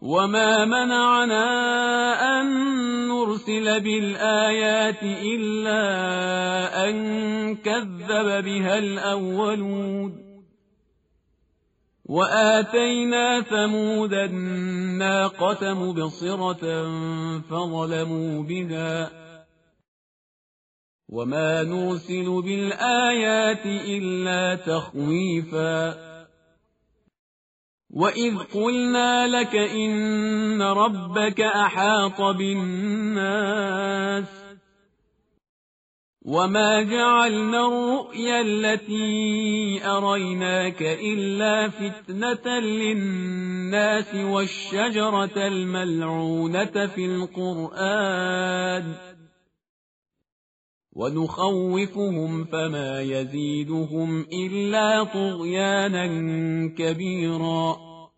وما منعنا أن نرسل بالآيات إلا أن كذب بها الأولون وآتينا ثمود الناقة مبصرة فظلموا بها وما نرسل بالآيات إلا تخويفا وإذ قلنا لك إن ربك أحاط بالناس وما جعلنا الرؤيا التي أريناك إلا فتنة للناس والشجرة الملعونة في القرآن ونخوفهم فما يزيدهم إلا طغيانا كبيرا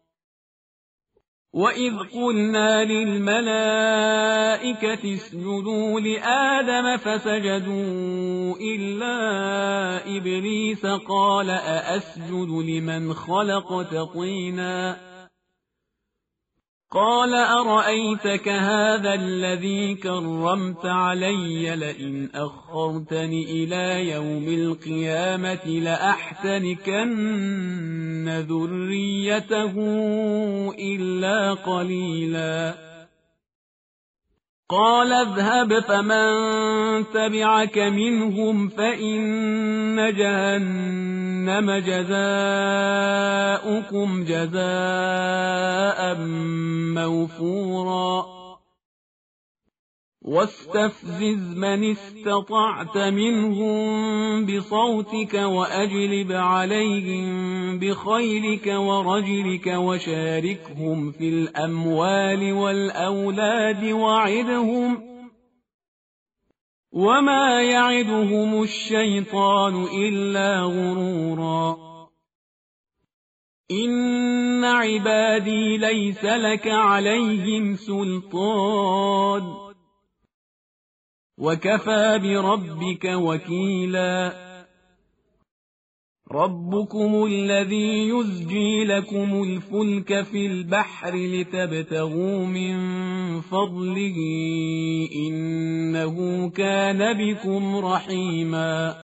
وإذ قلنا للملائكة اسجدوا لآدم فسجدوا إلا إبليس قال أأسجد لمن خلقت طينا قال أرأيتك هذا الذي كرمت علي لئن أخرتني إلى يوم القيامة لأحتنكن ذريته إلا قليلا قال اذهب فمن تبعك منهم فإن جهنم جزاؤكم جزاء موفورا واستفزز من استطعت منهم بصوتك وأجلب عليهم بخيلك ورجلك وشاركهم في الأموال والأولاد وعدهم وما يعدهم الشيطان إلا غرورا إن عبادي ليس لك عليهم سلطان وكفى بربك وكيلا ربكم الذي يزجي لكم الفلك في البحر لتبتغوا من فضله إنه كان بكم رحيما